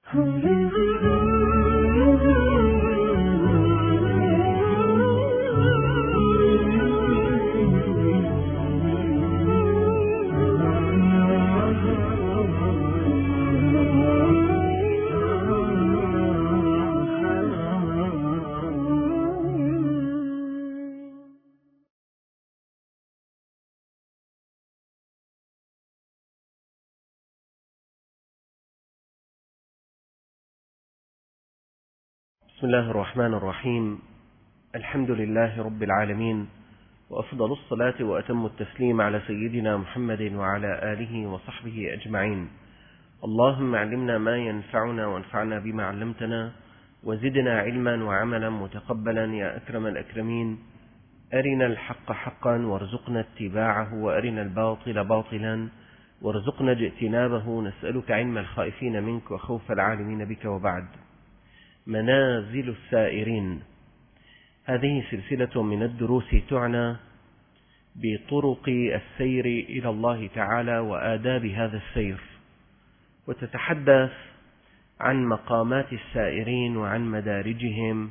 بسم الله الرحمن الرحيم. الحمد لله رب العالمين، وأفضل الصلاة وأتم التسليم على سيدنا محمد وعلى آله وصحبه أجمعين. اللهم علمنا ما ينفعنا وانفعنا بما علمتنا، وزدنا علما وعملا متقبلا يا أكرم الأكرمين. أرنا الحق حقا وارزقنا اتباعه، وأرنا الباطل باطلا وارزقنا اجتنابه. نسألك علم الخائفين منك وخوف العالمين بك. وبعد. منازل السائرين، هذه سلسلة من الدروس تعنى بطرق السير إلى الله تعالى وآداب هذا السير، وتتحدث عن مقامات السائرين وعن مدارجهم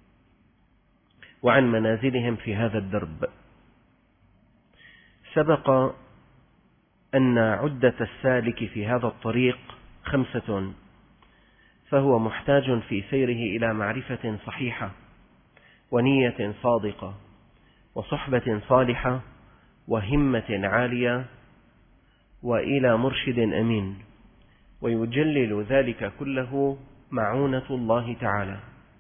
وعن منازلهم في هذا الدرب. سبق أن عدة السالك في هذا الطريق 5، فهو محتاج في سيره إلى معرفة صحيحة، ونية صادقة، وصحبة صالحة، وهمة عالية، وإلى مرشد أمين، ويجلل ذلك كله معونة الله تعالى.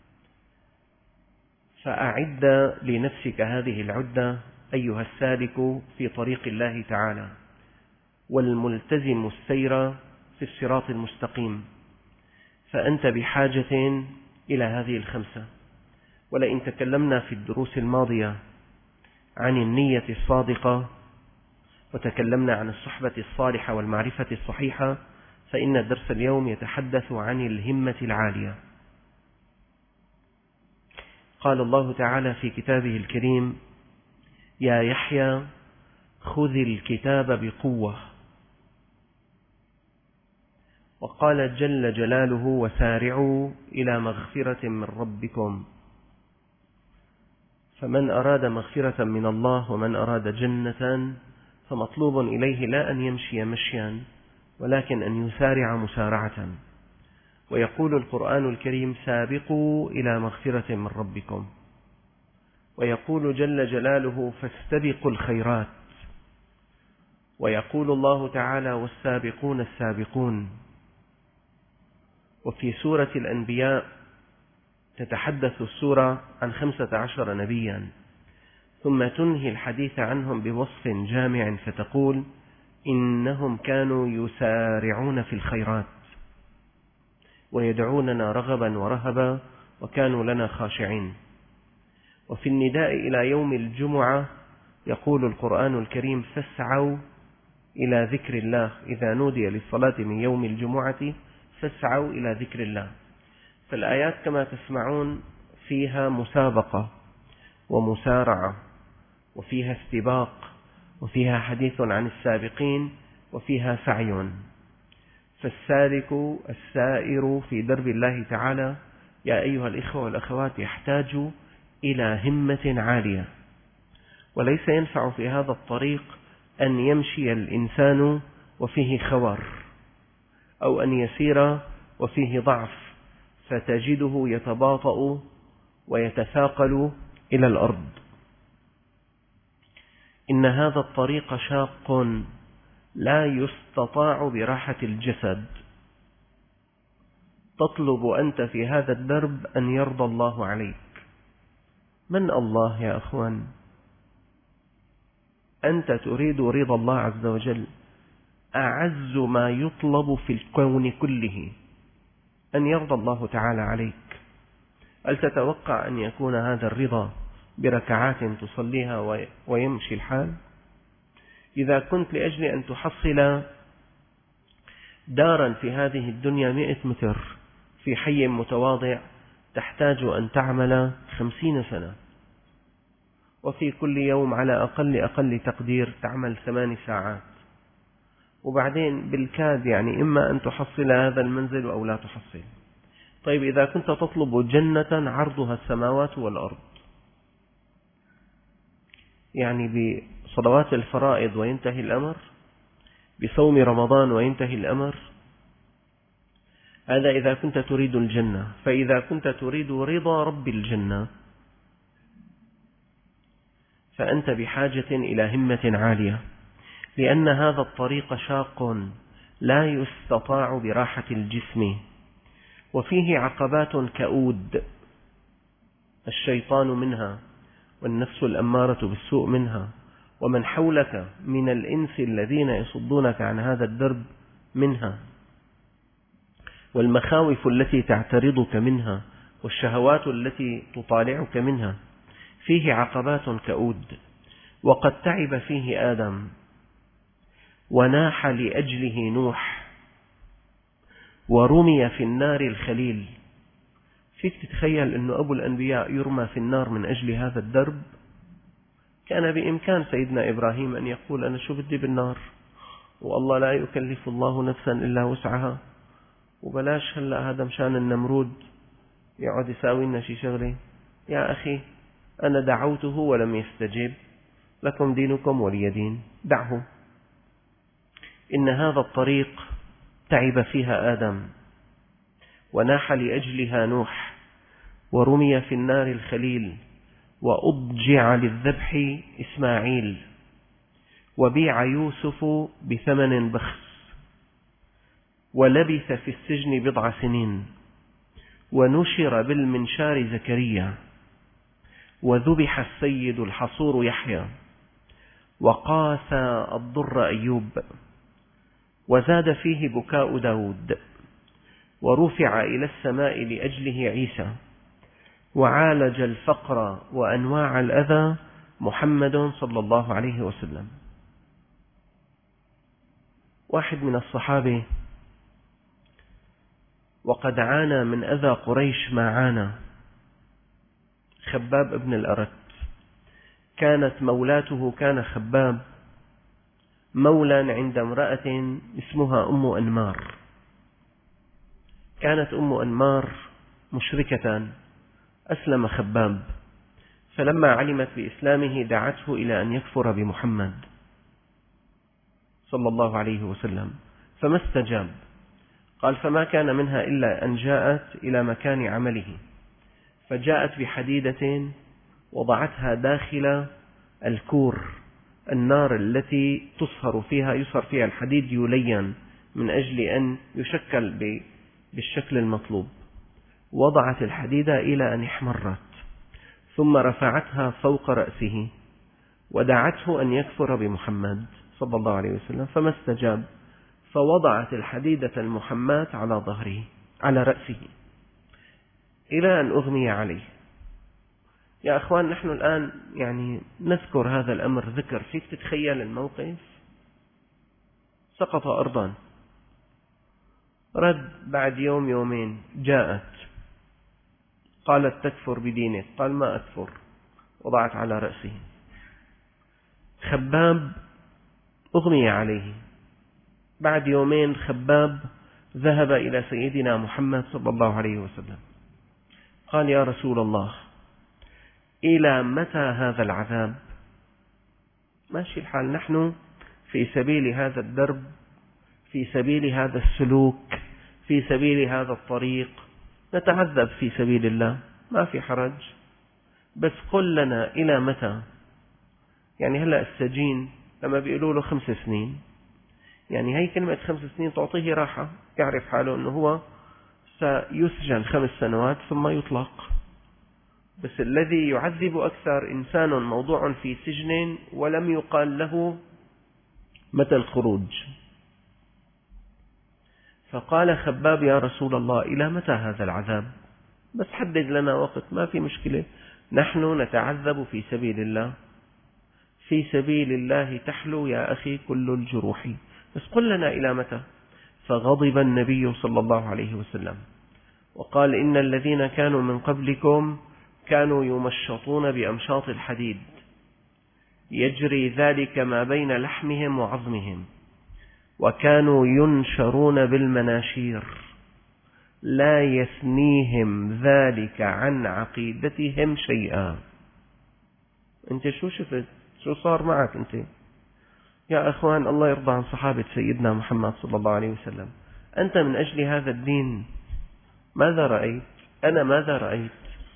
فأعد لنفسك هذه العدة أيها السالك في طريق الله تعالى والملتزم السير في الصراط المستقيم، فأنت بحاجة إلى هذه 5. ولئن تكلمنا في الدروس الماضية عن النية الصادقة، وتكلمنا عن الصحبة الصالحة والمعرفة الصحيحة، فإن الدرس اليوم يتحدث عن الهمة العالية. قال الله تعالى في كتابه الكريم: يا يحيى خذ الكتاب بقوة. وقال جل جلاله: وسارعوا إلى مغفرة من ربكم. فمن أراد مغفرة من الله ومن أراد جنة فمطلوب إليه لا أن يمشي مشيا، ولكن أن يسارع مسارعة. ويقول القرآن الكريم: سابقوا إلى مغفرة من ربكم. ويقول جل جلاله: فاستبقوا الخيرات. ويقول الله تعالى: والسابقون السابقون. وفي سورة الأنبياء تتحدث السورة عن 15 نبيا، ثم تنهي الحديث عنهم بوصف جامع فتقول: إنهم كانوا يسارعون في الخيرات ويدعوننا رغبا ورهبا وكانوا لنا خاشعين. وفي النداء إلى يوم الجمعة يقول القرآن الكريم: فاسعوا إلى ذكر الله. إذا نودي للصلاة من يوم الجمعة فاسعوا إلى ذكر الله. فالآيات كما تسمعون فيها مسابقة ومسارعة، وفيها استباق، وفيها حديث عن السابقين، وفيها سعي. فالسالك السائر في درب الله تعالى يا أيها الإخوة والأخوات يحتاج إلى همة عالية، وليس ينفع في هذا الطريق أن يمشي الإنسان وفيه خور، أو أن يسير وفيه ضعف فتجده يتباطأ ويتثاقل إلى الأرض. إن هذا الطريق شاق لا يستطاع براحة الجسد. تطلب أنت في هذا الدرب أن يرضى الله عليك. من الله يا أخوان؟ أنت تريد رضا الله عز وجل. أعز ما يطلب في الكون كله أن يرضى الله تعالى عليك. هل تتوقع أن يكون هذا الرضا بركعات تصليها ويمشي الحال؟ إذا كنت لأجل أن تحصل دارا في هذه الدنيا 100 متر في حي متواضع تحتاج أن تعمل 50 سنة، وفي كل يوم على أقل تقدير تعمل 8 ساعات، وبعدين بالكاد يعني إما أن تحصل هذا المنزل أو لا تحصل. طيب إذا كنت تطلب جنة عرضها السماوات والأرض، يعني بصلوات الفرائض وينتهي الأمر، بصوم رمضان وينتهي الأمر، هذا إذا كنت تريد الجنة. فإذا كنت تريد رضا رب الجنة فأنت بحاجة إلى همة عالية، لأن هذا الطريق شاق لا يستطاع براحة الجسم، وفيه عقبات كؤود، الشيطان منها والنفس الأمارة بالسوء منها، ومن حولك من الإنس الذين يصدونك عن هذا الدرب منها، والمخاوف التي تعترضك منها، والشهوات التي تطالعك منها. فيه عقبات كؤود. وقد تعب فيه آدم وناح لأجله نوح ورمي في النار الخليل. فيك تتخيل أن أبو الأنبياء يرمى في النار من أجل هذا الدرب؟ كان بإمكان سيدنا إبراهيم أن يقول أنا شو بدي بالنار، والله لا يكلف الله نفسا إلا وسعها، وبلاش هلأ هذا مشان النمرود يقعد يساوي لنا شي شغلة. يا أخي أنا دعوته ولم يستجب، لكم دينكم ولي دين، دعه. إن هذا الطريق تعب فيها آدم وناح لأجلها نوح ورمي في النار الخليل، وأضجع للذبح إسماعيل، وبيع يوسف بثمن بخس، ولبث في السجن 10 سنين، ونشر بالمنشار زكريا، وذبح السيد الحصور يحيى، وقاسى الضر أيوب، وزاد فيه بكاء داود، ورفع إلى السماء لأجله عيسى، وعالج الفقر وأنواع الأذى محمد صلى الله عليه وسلم. واحد من الصحابة وقد عانى من أذى قريش ما عانى، خباب ابن الأرت، كانت مولاته، كان خباب مولا عند امرأة اسمها أم أنمار. كانت أم أنمار مشركة، أسلم خباب، فلما علمت بإسلامه دعته إلى أن يكفر بمحمد صلى الله عليه وسلم، فما استجاب. قال فما كان منها إلا أن جاءت إلى مكان عمله، فجاءت بحديدة وضعتها داخل الكور، النار التي يصهر فيها الحديد يلين من أجل أن يشكل بالشكل المطلوب. وضعت الحديدة إلى أن احمرت، ثم رفعتها فوق رأسه ودعته أن يكفر بمحمد صلى الله عليه وسلم، فما استجاب، فوضعت الحديدة المحماة على ظهره على رأسه إلى أن أغمي عليه. يا أخوان، نحن الآن يعني نذكر هذا الأمر ذكر، فيك تتخيل الموقف؟ سقط أرضا، رد بعد يوم يومين، جاءت قالت تكفر بدينك، قال ما أكفر، وضعت على رأسه. خباب أغمي عليه، بعد يومين خباب ذهب إلى سيدنا محمد صلى الله عليه وسلم، قال يا رسول الله إلى متى هذا العذاب؟ ماشي الحال، نحن في سبيل هذا الدرب، في سبيل هذا السلوك، في سبيل هذا الطريق، نتعذب في سبيل الله، ما في حرج، بس قل لنا إلى متى؟ يعني هلأ السجين لما بيقولوا له 5 سنين، يعني هي كلمة 5 سنين تعطيه راحة، يعرف حاله أنه هو سيسجن 5 سنوات ثم يطلق. بس الذي يعذب أكثر إنسان موضوع في سجن ولم يقال له متى الخروج. فقال خباب يا رسول الله إلى متى هذا العذاب؟ بس حدد لنا وقت، ما في مشكلة، نحن نتعذب في سبيل الله، في سبيل الله تحلو يا أخي كل الجروح، بس قل لنا إلى متى؟ فغضب النبي صلى الله عليه وسلم وقال إن الذين كانوا من قبلكم كانوا يمشطون بأمشاط الحديد، يجري ذلك ما بين لحمهم وعظمهم، وكانوا ينشرون بالمناشير، لا يثنيهم ذلك عن عقيدتهم شيئا. أنت شو شفت؟ شو صار معك أنت؟ يا أخوان، الله يرضى عن صحابة سيدنا محمد صلى الله عليه وسلم. أنت من أجل هذا الدين ماذا رأيت؟ أنا ماذا رأيت؟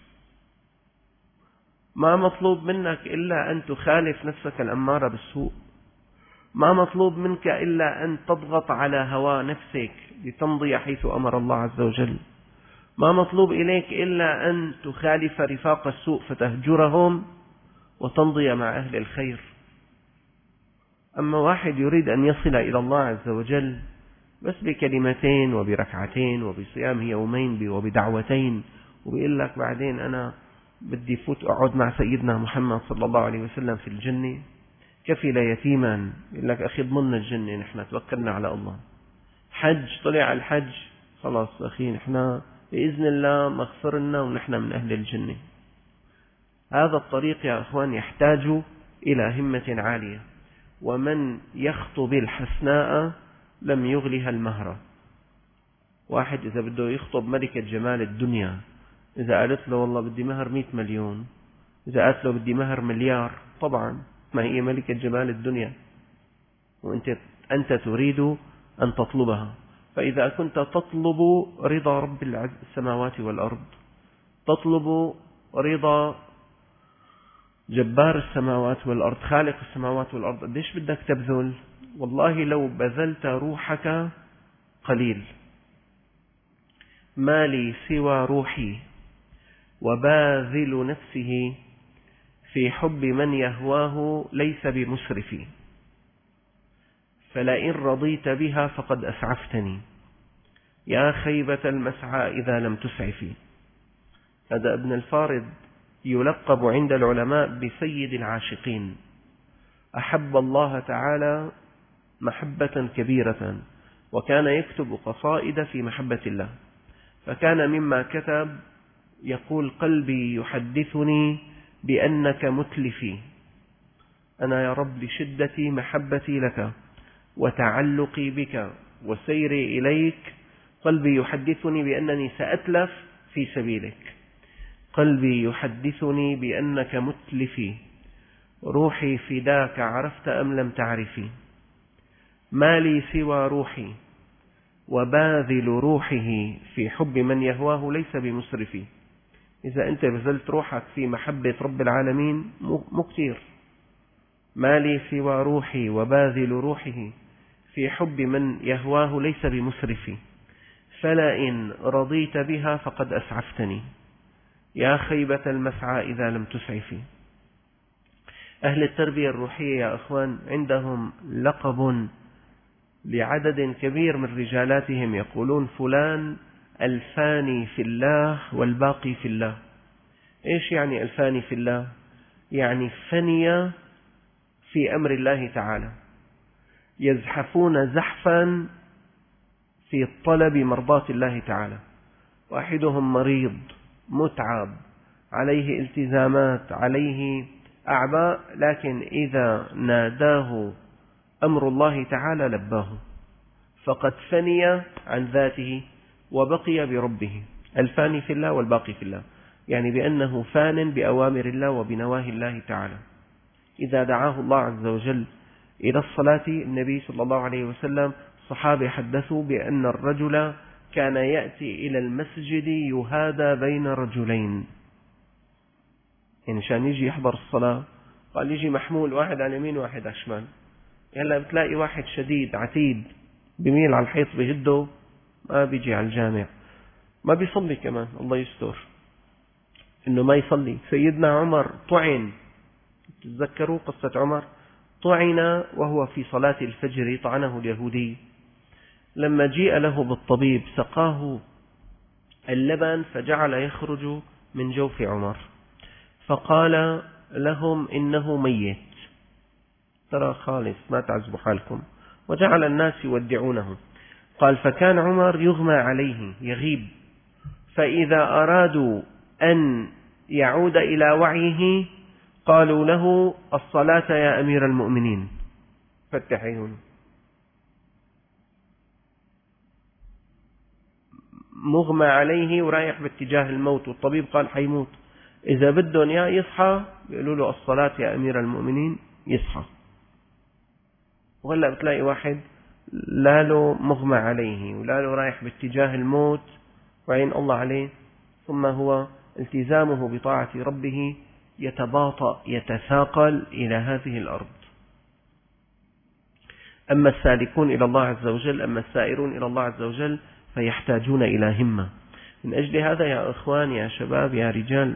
ما مطلوب منك إلا أن تخالف نفسك الأمارة بالسوء، ما مطلوب منك إلا أن تضغط على هوى نفسك لتمضي حيث أمر الله عز وجل، ما مطلوب إليك إلا أن تخالف رفاق السوء فتهجرهم وتمضي مع أهل الخير. أما واحد يريد أن يصل إلى الله عز وجل بس بكلمتين وبركعتين وبصيام يومين وبدعوتين، وبيقول لك بعدين أنا بدي فوت أقعد مع سيدنا محمد صلى الله عليه وسلم في الجنة، كفل يتيما، يقول لك أخي ضمننا الجنة، نحن توكلنا على الله. حج، طلع الحج، خلاص أخي نحن بإذن الله مغفرنا ونحن من أهل الجنة. هذا الطريق يا أخوان يحتاج إلى همة عالية، ومن يخطب الحسناء لم يغلها المهرة. واحد إذا بده يخطب ملكة جمال الدنيا، إذا قالت له والله بدي مهر 100 مليون، إذا قالت له بدي مهر مليار، طبعا ما هي ملكة جمال الدنيا وأنت تريد أن تطلبها. فإذا كنت تطلب رضا رب السماوات والأرض، تطلب رضا جبار السماوات والأرض، خالق السماوات والأرض، قديش بدك تبذل؟ والله لو بذلت روحك قليل. ما لي سوى روحي وباذل نفسه في حب من يهواه ليس بمسرف، فلئن رضيت بها فقد أسعفتني، يا خيبة المسعى إذا لم تسعفي. هذا ابن الفارض يلقب عند العلماء بسيد العاشقين، أحب الله تعالى محبة كبيرة، وكان يكتب قصائد في محبة الله. فكان مما كتب يقول: قلبي يحدثني بأنك متلفي، أنا يا رب لشدة محبتي لك وتعلقي بك وسيري إليك، قلبي يحدثني بأنني سأتلف في سبيلك، قلبي يحدثني بأنك متلفي، روحي فداك عرفت أم لم تعرفي، ما لي سوى روحي وباذل روحه في حب من يهواه ليس بمسرفي. إذا أنت بذلت روحك في محبة رب العالمين مو كتير. ما لي سوى روحي وباذل روحه في حب من يهواه ليس بمسرفي، فلئن رضيت بها فقد أسعفتني، يا خيبة المسعى إذا لم تسعفي. أهل التربية الروحية يا أخوان عندهم لقب لعدد كبير من رجالاتهم، يقولون فلان الفاني في الله والباقي في الله. إيش يعني الفاني في الله؟ يعني فني في أمر الله تعالى، يزحفون زحفا في طلب مرضاة الله تعالى. واحدهم مريض متعب، عليه التزامات، عليه أعباء، لكن إذا ناداه أمر الله تعالى لباه، فقد فني عن ذاته وبقي بربه. الفاني في الله والباقي في الله، يعني بأنه فان بأوامر الله وبنواهي الله تعالى. إذا دعاه الله عز وجل إلى الصلاة، النبي صلى الله عليه وسلم صحابة حدثوا بأن الرجل كان يأتي إلى المسجد يهادى بين رجلين، يعني شان يجي يحضر الصلاة، قال يجي محمول، واحد على اليمين واحد على الشمال. هلا بتلاقي واحد شديد عتيد بميل على الحيط بجده، ما بيجي على الجامع، ما بيصلي كمان، الله يستر إنه ما يصلي. سيدنا عمر طعن، تتذكروا قصة عمر؟ طعن وهو في صلاة الفجر، طعنه اليهودي. لما جيء له بالطبيب سقاه اللبن فجعل يخرج من جوف عمر، فقال لهم إنه ميت، ترى خالص ما تعزبوا حالكم، وجعل الناس يودعونه. قال: فكان عمر يغمى عليه يغيب، فإذا أرادوا أن يعود إلى وعيه قالوا له: الصلاة يا أمير المؤمنين، فتح عيونه. مغمى عليه ورايح باتجاه الموت، والطبيب قال حيموت، إذا بدهم إياه يصحى بيقولوا له الصلاة يا أمير المؤمنين، يصحى. وهلأ بتلاقي واحد لا له مغمى عليه ولا له رايح باتجاه الموت وعين الله عليه، ثم هو التزامه بطاعة ربه يتباطأ يتثاقل إلى هذه الأرض. أما السالكون إلى الله عز وجل، أما السائرون إلى الله عز وجل فيحتاجون إلى همة. من أجل هذا يا إخوان، يا شباب، يا رجال،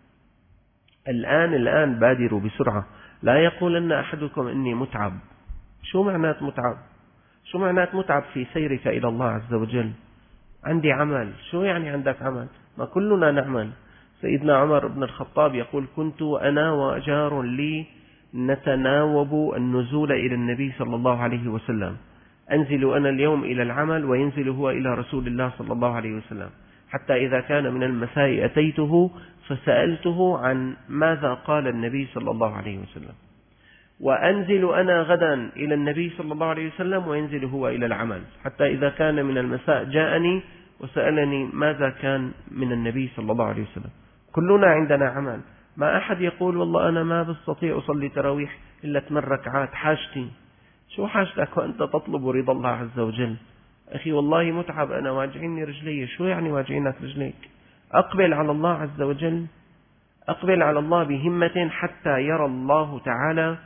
الآن بادروا بسرعة. لا يقولن أحدكم إني متعب. شو معنات متعب؟ شو معنات متعب في سيرك إلى الله عز وجل؟ عندي عمل. شو يعني عندك عمل؟ ما كلنا نعمل. سيدنا عمر بن الخطاب يقول: كنت أنا وجار لي نتناوب النزول إلى النبي صلى الله عليه وسلم، أنزل أنا اليوم إلى العمل وينزل هو إلى رسول الله صلى الله عليه وسلم، حتى إذا كان من المساء أتيته فسألته عن ماذا قال النبي صلى الله عليه وسلم، وأنزل أنا غدا إلى النبي صلى الله عليه وسلم وينزل هو إلى العمل، حتى إذا كان من المساء جاءني وسألني ماذا كان من النبي صلى الله عليه وسلم. كلنا عندنا عمل. ما أحد يقول والله أنا ما بستطيع أصلي تراويح إلا 8 ركعات، حاجتي. شو حاجتك وأنت تطلب رضا الله عز وجل؟ أخي والله متعب، أنا واجعني رجلي. شو يعني واجعينك رجليك؟ أقبل على الله عز وجل، أقبل على الله بهمة حتى يرى الله تعالى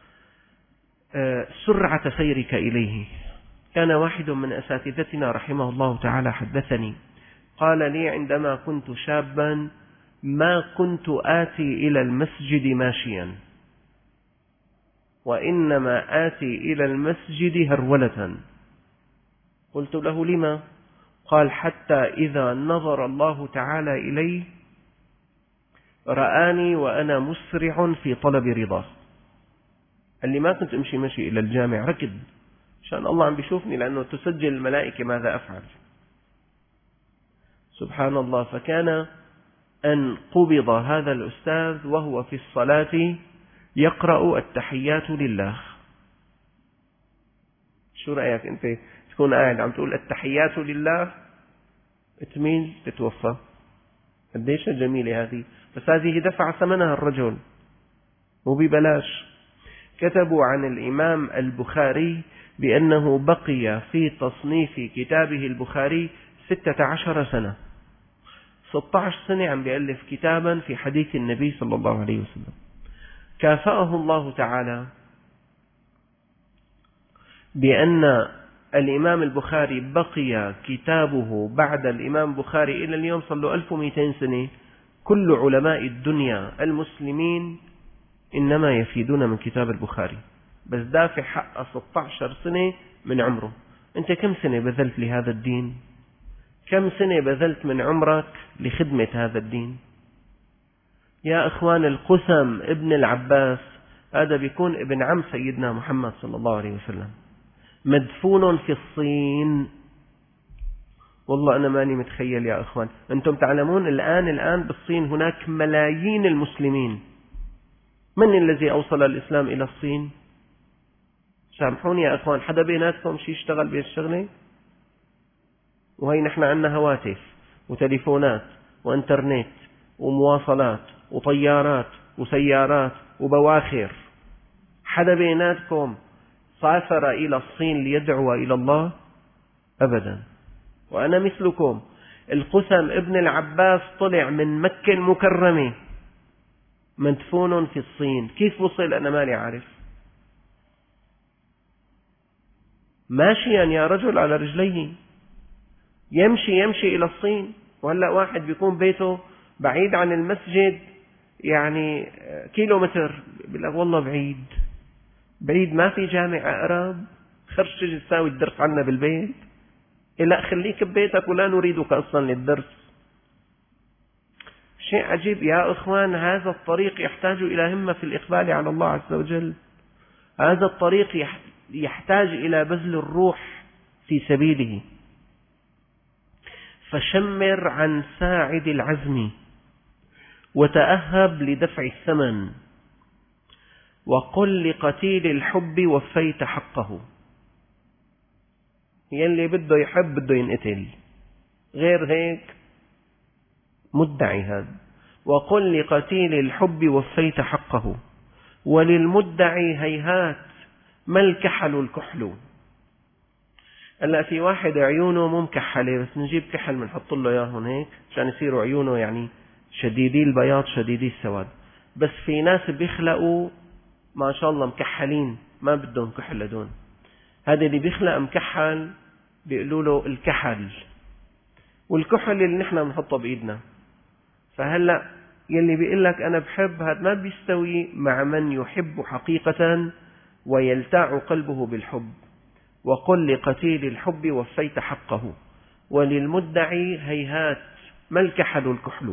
سرعة سيرك إليه. كان واحد من أساتذتنا رحمه الله تعالى حدثني، قال لي: عندما كنت شابا ما كنت آتي إلى المسجد ماشيا، وإنما آتي إلى المسجد هرولة. قلت له: لما؟ قال: حتى إذا نظر الله تعالى إلي رآني وأنا مسرع في طلب رضاه. قال لي: ما كنت أمشي مشي إلى الجامع، ركض عشان الله عم بيشوفني، لأنه تسجل الملائكة ماذا أفعل. سبحان الله. فكان أن قبض هذا الأستاذ وهو في الصلاة يقرأ التحيات لله. شو رأيك أنت تكون قاعد عم تقول التحيات لله تميل تتوفى؟ قديش جميلة هذه. بس هذه دفع ثمنها الرجل وببلاش. كتبوا عن الإمام البخاري بأنه بقي في تصنيف كتابه البخاري 16 سنة، 16 سنة عم بيألف كتابا في حديث النبي صلى الله عليه وسلم. كافأه الله تعالى بأن الإمام البخاري بقي كتابه بعد الإمام البخاري إلى اليوم صار له 1200 سنة. كل علماء الدنيا المسلمين إنما يفيدون من كتاب البخاري، بس دافع حق 16 سنة من عمره. أنت كم سنة بذلت لهذا الدين؟ كم سنة بذلت من عمرك لخدمة هذا الدين؟ يا إخوان، القسم ابن العباس هذا بيكون ابن عم سيدنا محمد صلى الله عليه وسلم، مدفون في الصين. والله أنا ماني متخيل يا إخوان. أنتم تعلمون الآن بالصين هناك ملايين المسلمين. من الذي أوصل الإسلام إلى الصين؟ سامحوني يا إخوان، حدا بيناتكم شي يشتغل بهالشغلة؟ وهي نحن عندنا هواتف وتليفونات وانترنت ومواصلات وطيارات وسيارات وبواخر. حدا بيناتكم سافر إلى الصين ليدعو إلى الله؟ أبدا. وأنا مثلكم. القسم ابن العباس طلع من مكة المكرمة مدفون في الصين. كيف وصل؟ أنا مالي عارف. ماشيا يا رجل على رجليه، يمشي إلى الصين. وهلأ واحد بيكون بيته بعيد عن المسجد يعني كيلومتر، بيقول لك والله بعيد ما في جامع أقرب، خرج تجي تساوي الدرس عنا بالبيت. لا، خليك ببيتك ولا نريدك أصلا للدرس. شيء عجيب يا إخوان. هذا الطريق يحتاج إلى همة في الإقبال على الله عز وجل. هذا الطريق يحتاج إلى بذل الروح في سبيله. فشمر عن ساعد العزم وتأهب لدفع الثمن، وقل لقتيل الحب وفيت حقه. يلي بده يحب بده ينقتل. غير هيك مدعي هذا. وقل لقتيل الحب وفيت حقه وللمدعي هيهات ما الكحل الكحل. هلا في واحد عيونه مو مكحلة، بس نجيب كحل بنحط له اياهم هيك عشان يصيروا عيونه يعني شديدي البياض شديدي السواد. بس في ناس بيخلقوا ما شاء الله مكحلين ما بدهم كحل لدون. هذا اللي بيخلق مكحل بيقولوا له الكحل، والكحل اللي نحن بنحطه بإيدنا. فهلأ يلي بيقول لك أنا بحب، هذا ما بيستوي مع من يحب حقيقة ويلتاع قلبه بالحب. وقل لقتيل الحب وفيت حقه وللمدعي هيهات ما الكحل الكحل.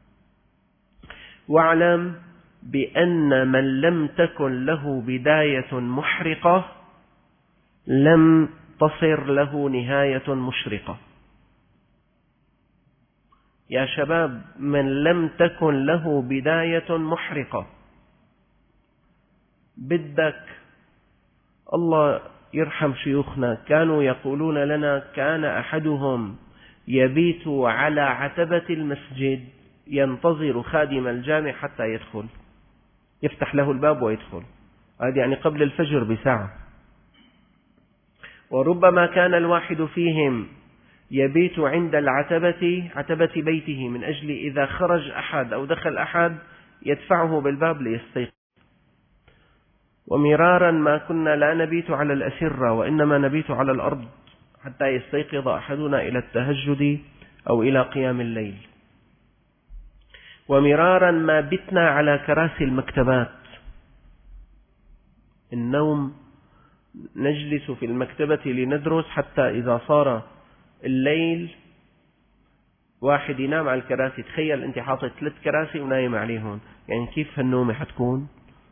واعلم بأن من لم تكن له بداية محرقة لم تصر له نهاية مشرقة. يا شباب، من لم تكن له بداية محرقة، بدك الله يرحم شيوخنا كانوا يقولون لنا كان أحدهم يبيت على عتبة المسجد ينتظر خادم الجامع حتى يدخل، يفتح له الباب ويدخل، هذا يعني قبل الفجر بساعة. وربما كان الواحد فيهم يبيت عند عتبة بيته من أجل إذا خرج أحد أو دخل أحد يدفعه بالباب ليستيقظ. ومرارا ما كنا لا نبيت على الأسرة وإنما نبيت على الأرض حتى يستيقظ أحدنا إلى التهجد أو إلى قيام الليل. ومرارا ما بتنا على كراسي المكتبات، النوم، نجلس في المكتبة لندرس حتى إذا صار الليل واحد ينام على الكراسي. تخيل أنت حاطط 3 كراسي ونايم عليهم، يعني كيف هالنومة حتكون؟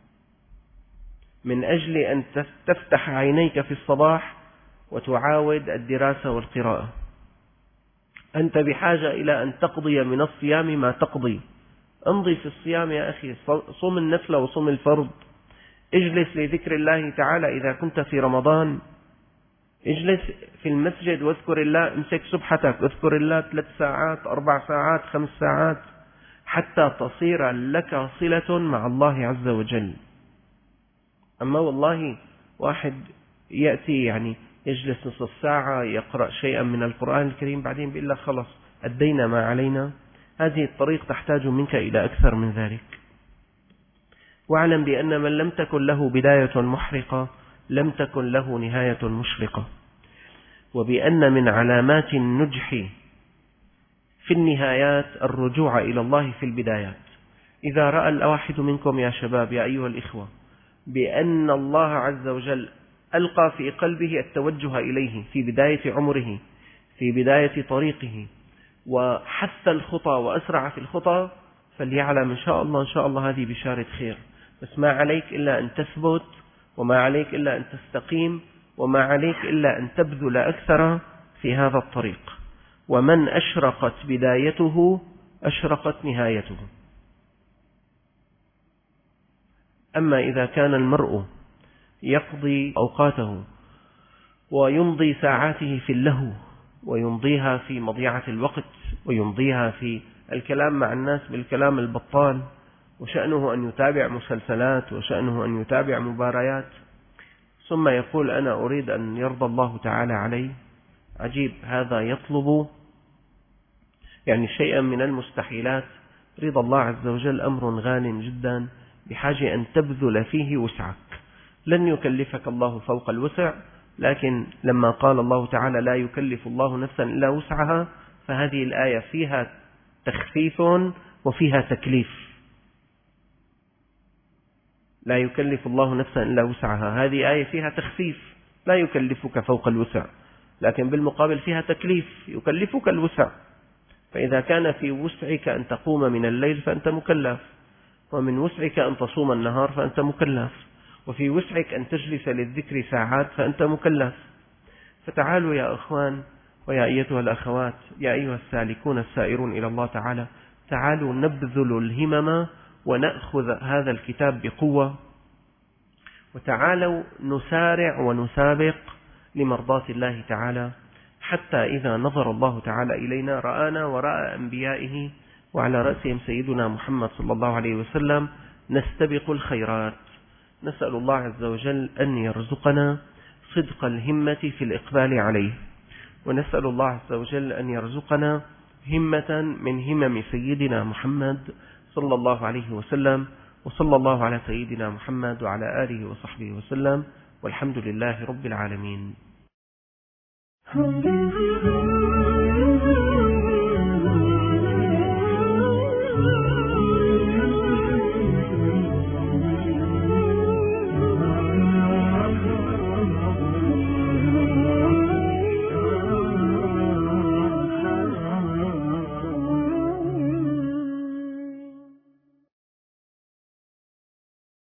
من أجل أن تفتح عينيك في الصباح وتعاود الدراسة والقراءة. أنت بحاجة إلى أن تقضي من الصيام ما تقضي. امضي في الصيام يا أخي، صم النفل وصم الفرض. اجلس لذكر الله تعالى إذا كنت في رمضان، اجلس في المسجد واذكر الله، امسك سبحتك اذكر الله 3 ساعات 4 ساعات 5 ساعات حتى تصير لك صلة مع الله عز وجل. أما والله واحد يأتي يعني يجلس نصف ساعة يقرأ شيئا من القرآن الكريم بعدين بيقول لك خلص أدينا ما علينا. هذه الطريق تحتاج منك إلى أكثر من ذلك. واعلم بأن من لم تكن له بداية محرقة لم تكن له نهاية مشرقة. وبأن من علامات النجح في النهايات الرجوع إلى الله في البدايات. إذا رأى الواحد منكم يا شباب يا أيها الإخوة بأن الله عز وجل ألقى في قلبه التوجه إليه في بداية عمره في بداية طريقه وحث الخطى وأسرع في الخطى، فليعلم إن شاء الله هذه بشارة خير. بس ما عليك إلا أن تثبت، وما عليك إلا أن تستقيم، وما عليك إلا أن تبذل أكثر في هذا الطريق. ومن أشرقت بدايته أشرقت نهايته. أما إذا كان المرء يقضي أوقاته ويمضي ساعاته في اللهو ويمضيها في مضيعة الوقت ويمضيها في الكلام مع الناس بالكلام البطال، وشأنه أن يتابع مسلسلات وشأنه أن يتابع مباريات، ثم يقول أنا أريد أن يرضى الله تعالى علي، عجيب، هذا يطلب يعني شيئا من المستحيلات. رضا الله عز وجل أمر غال جدا بحاجة أن تبذل فيه وسعك. لن يكلفك الله فوق الوسع، لكن لما قال الله تعالى لا يكلف الله نفسا إلا وسعها، فهذه الآية فيها تخفيف وفيها تكليف. لا يكلف الله نفسا إلا وسعها، هذه آية فيها تخفيف لا يكلفك فوق الوسع، لكن بالمقابل فيها تكليف يكلفك الوسع. فإذا كان في وسعك أن تقوم من الليل فأنت مكلف، ومن وسعك أن تصوم النهار فأنت مكلف، وفي وسعك أن تجلس للذكر ساعات فأنت مكلف. فتعالوا يا أخوان ويا أيتها الأخوات يا أيها السالكون السائرون إلى الله تعالى، تعالوا نبذل الهمم ونأخذ هذا الكتاب بقوة، وتعالوا نسارع ونسابق لمرضاة الله تعالى حتى إذا نظر الله تعالى إلينا رآنا وراء أنبيائه وعلى رأسهم سيدنا محمد صلى الله عليه وسلم نستبق الخيرات. نسأل الله عز وجل أن يرزقنا صدق الهمة في الإقبال عليه، ونسأل الله عز وجل أن يرزقنا همة من همم سيدنا محمد صلى الله عليه وسلم. وصلى الله على سيدنا محمد وعلى آله وصحبه وسلم، والحمد لله رب العالمين.